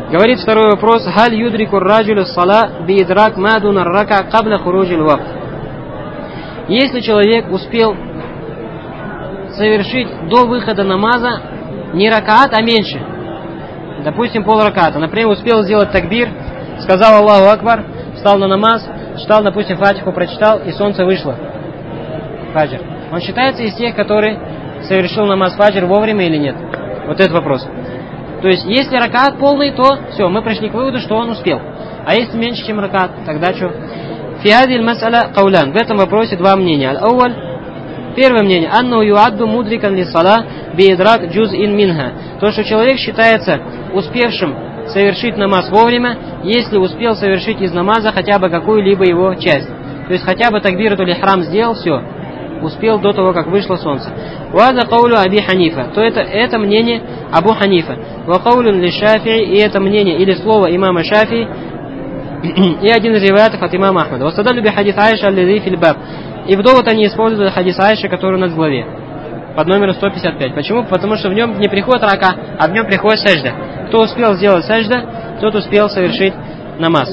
Говорит второй вопрос. Халь юдрику раджулю сала биидрак мадуна рака кабля хуруджил вак. Если человек успел совершить до выхода намаза не ракаат, а меньше, допустим, полраката, например, успел сделать такбир, сказал Аллаху Акбар, встал на намаз, читал, допустим, фатиху, прочитал, и солнце вышло. Фаджр. Он считается из тех, которые совершил намаз фаджр вовремя или нет? Вот этот вопрос. То есть, если ракаат полный, то все, мы пришли к выводу, что он успел. А если меньше, чем ракаат, тогда что? Фиадиль мас'аля каулян. В этом вопросе два мнения. Аль-ауаль. Первое мнение. Анну юадду мудрикан ли сала биидрак джуз ин минха. То, что человек считается успевшим совершить намаз вовремя, если успел совершить из намаза хотя бы какую-либо его часть. То есть, хотя бы такбиратуль ихрам сделал, все. Успел до того, как вышло солнце. Вада каулю Аби Ханифа. То это мнение Абу Ханифа. Ва каулюн ли Шафии. И это мнение или слово имама Шафии. И один из риваятов от имама Ахмада. Вастадалю би хадис Айша аллизи фил баб. И в довод они используют хадис Айши, который у нас в главе. Под номером 155. Почему? Потому что в нем не приходит рака, а в нем приходит сажда. Кто успел сделать сажда, тот успел совершить намаз.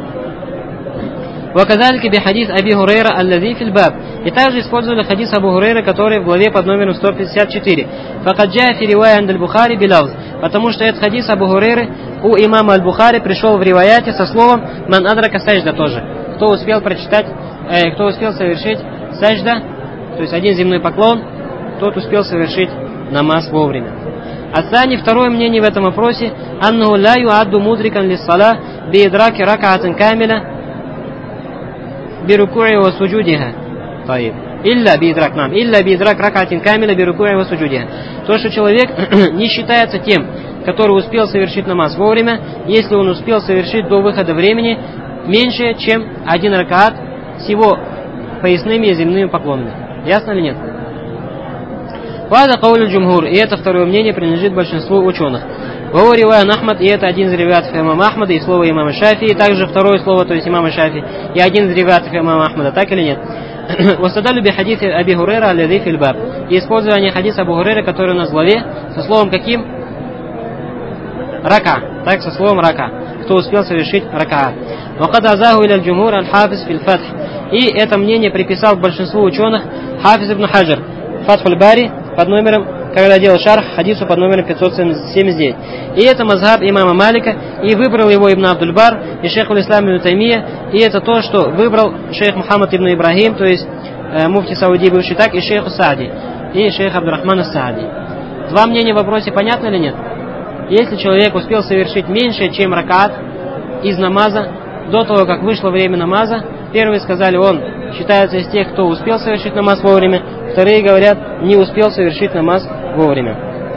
وكذلك بحديث أبي هريرة الذي في الباب. И также использовали хадис Абу Хурейры, который в главе под номером 154. فقد جاء في رواية عند البخاري بلفظ. Потому что этот хадис Абу Хурейры у имама Аль-Бухари пришел в риваяте со словом «Ман адрака сажда» тоже. Кто успел прочитать, кто успел совершить сажда, то есть один земной поклон, тот успел совершить намаз вовремя. Ацани, второе мнение в этом вопросе, «Аннаху ла юадду мудрикан лиссала биидраки ракаатин камиля бирукуи ва суджудиха». Илля биидрак ракаатин камиля бирукуи ва суджудиха. То, что человек не считается тем, который успел совершить намаз вовремя, если он успел совершить до выхода времени меньше, чем один ракаат с его поясными и земными поклонами. Ясно или нет? Вада каулю джумхур. И это второе мнение принадлежит большинству ученых. Вава ривая Ахмад. И это один из риваятов имама Ахмада и слово имама Шафии. И также второе слово, то есть имама Шафии. И один из риваятов имама Ахмада. Так или нет? Вастадалю би хадисе Аби Хурейра аллизи фил баб. И использование хадиса Абу Хурейры, который у нас в главе, со словом каким? Рака. Так, со словом рака. Кто успел совершить ракаат. Вакад азаху иля джумхур аль-хафиз фил фатх. И это мнение приписал большинству ученых Хафиз ибн Хаджар. Фатхуль Бари под номером, когда делал шарх хадису под номером 579. И это мазхаб имама Малика, и выбрал его Ибн Абдуль-Бар, и шейх Ул-Ислам ибн Таймия, и это то, что выбрал шейх Мухаммад ибн Ибрахим, то есть муфти Сауди бывший так, и шейх Саади, и шейх Абдурахман ас-Саади. Два мнения в вопросе понятно или нет? Если человек успел совершить меньше, чем ракаат из намаза, до того, как вышло время намаза, первые сказали, он считается из тех, кто успел совершить намаз вовремя, вторые говорят, не успел совершить намаз вовремя.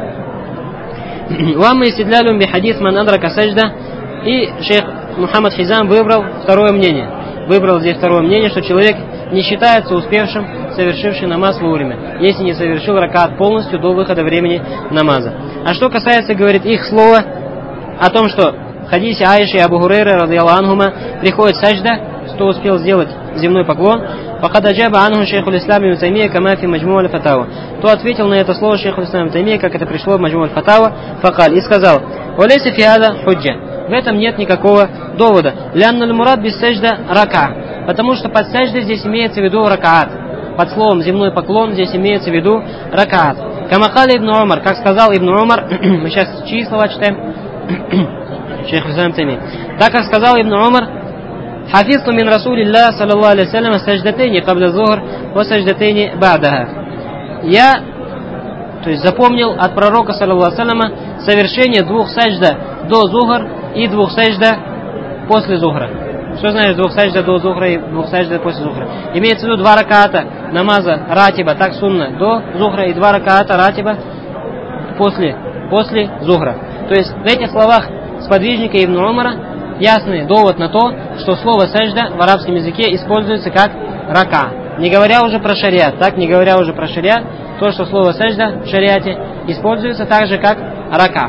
Вамма истидлялюм би хадис ман адрака сажда. И шейх Мухаммад Хизам выбрал второе мнение. Выбрал здесь второе мнение, что человек не считается успевшим, совершивший намаз вовремя, если не совершил ракаат полностью до выхода времени намаза. А что касается, говорит, их слова о том, что в хадисе Аиши и Абу Хурейры радийаллаху анхума приходит сажда, кто успел сделать земной поклон, факад аджаба анху шейху al-Ислам ибн Таймия кама фи маджму аль-Фатава. То ответил на это слово шейху al-Ислам ибн Таймия, как это пришло в маджму аль-Фатава, факаль, и сказал: «Валейса фи хада худжа». В этом нет никакого довода. Лянна аль-мурад бис сажда рака. Потому что под саждой здесь имеется в виду ракаат. Под словом земной поклон здесь имеется в виду ракаат. Камакали ибн Умар, как сказал ибн Умар, мы сейчас чьи слова читаем? Шейх al-Ислам ибн Таймия. Так как сказал ибн Умар: «Хафизту мин Расулилля саллаллаху алейхи ва саллям саждатейни кабля зухр ва саждатейни ба'даха». Я, то есть запомнил от пророка саллаллаху алейхи ва салляма совершение двух сажда до зухр и двух сажда после зухра. Что значит двух сажда до зухра и двух сажда после зухра? Имеется в виду два ракаата намаза ратиба, так сунна, до зухра, и два ракаата ратиба после зухра. То есть в этих словах сподвижника Ибн Умара ясный довод на то, что слово сажда в арабском языке используется как рака. Не говоря уже про шариат, так, не говоря уже про шариат, то, что слово сажда в шариате используется так же, как рака,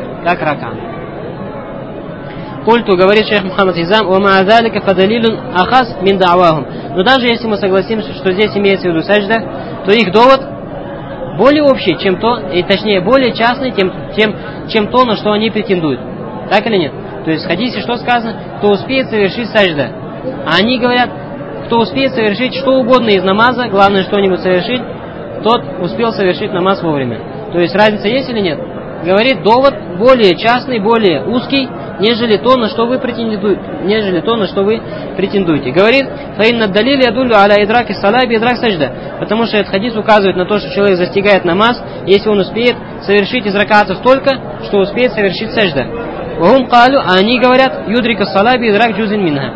Культу, говорит шейх Мухаммад Хизам, «Ва ма'азалика фадалилун ахас мин да'вахум». Но даже если мы согласимся, что здесь имеется в виду сажда, то их довод более общий, чем то, и точнее более частный, чем то, на что они претендуют. Так или нет? То есть в хадисе что сказано? Кто успеет совершить сажда. А они говорят, кто успеет совершить что угодно из намаза, главное что-нибудь совершить, тот успел совершить намаз вовремя. То есть разница есть или нет? Говорит, довод более частный, более узкий, нежели то, на что вы претендуете. Говорит, фаинна далили адулю аля идраки салаби идрак сажда. Потому что этот хадис указывает на то, что человек застигает намаз, если он успеет совершить из раката столько, что успеет совершить сажда. Вахум калю, а они говорят, юдрика салаби идрак джузин минха.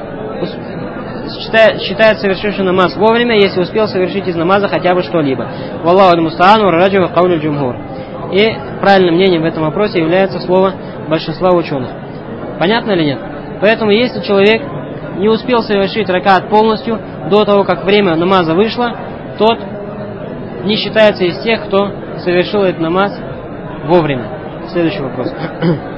Считает совершивший намаз вовремя, если успел совершить из намаза хотя бы что-либо. Валлаху аль-муста'ан ва раджу каулю джумхур. И правильным мнением в этом вопросе является слово большинства ученых. Понятно или нет? Поэтому если человек не успел совершить ракат полностью до того, как время намаза вышло, тот не считается из тех, кто совершил этот намаз вовремя. Следующий вопрос.